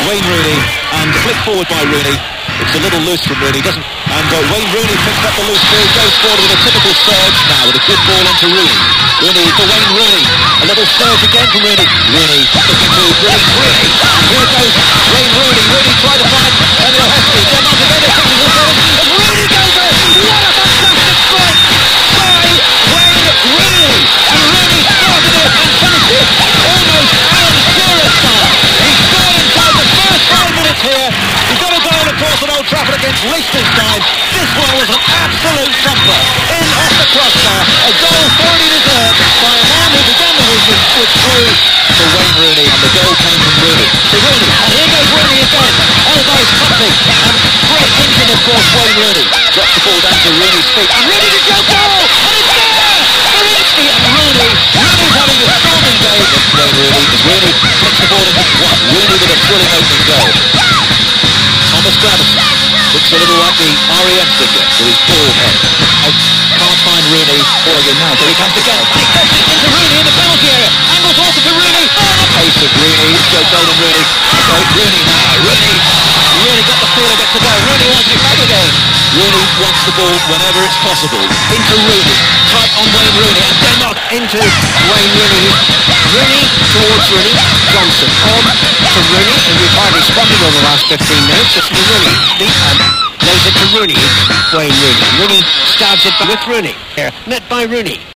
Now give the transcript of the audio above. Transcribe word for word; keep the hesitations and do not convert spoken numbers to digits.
Wayne Rooney, and flick forward by Rooney. It's a little loose from Rooney, doesn't... And uh, Wayne Rooney picks up the loose ball, goes forward with a typical surge now, with a good ball into Rooney. Rooney for Wayne Rooney. A little surge again from Rooney. Rooney looking to Rooney. Rooney. Here goes Wayne Rooney. Rooney tried to find Emile Heskey. Denmark again, they're taking the ball. And Rooney goes there. What a fantastic strike by Wayne Rooney. And Rooney started it and finished it almost Alan Shearer style. He scored inside the first five minutes here. He got a goal, of course, at Old Trafford against Liechtenstein. This one was an absolute thumper. In off the crossbar. A goal thoroughly deserved by a man who began the movement with through to Wayne Rooney. And the goal came from Rooney. To Rooney. And here goes Rooney again. Elbows touching. And great engine, of course, Wayne Rooney. Drops the ball down to Rooney's feet. And Rooney to go goal! And it's there! Zielinski and Rooney. Rooney's having a storming day against Wayne Rooney. As Rooney takes the ball into one. Rooney with a thrilling opening goal. Thomas Gravison looks a little like the R E M figure with his ball head. Oh, can't find Rooney. Falling in now. So he comes again. And he cuts it into Rooney in the penalty area. Angles also to Rooney. Oh, the pace of Rooney. It's Joe Golden Rooney. So Rooney now. Rooney. Rooney got the feel of it to go. Rooney wants it back again. Rooney wants the ball whenever it's possible. Into Rooney. Tight on Wayne Rooney. And Denmark into Wayne Rooney. Rooney towards Rooney. Johnson on to Rooney. And we've hardly responded over the last fifteen minutes. It's to Rooney. Deep and lays it to Rooney. Wayne Rooney. Rooney stabs it with Rooney. Here, met by Rooney.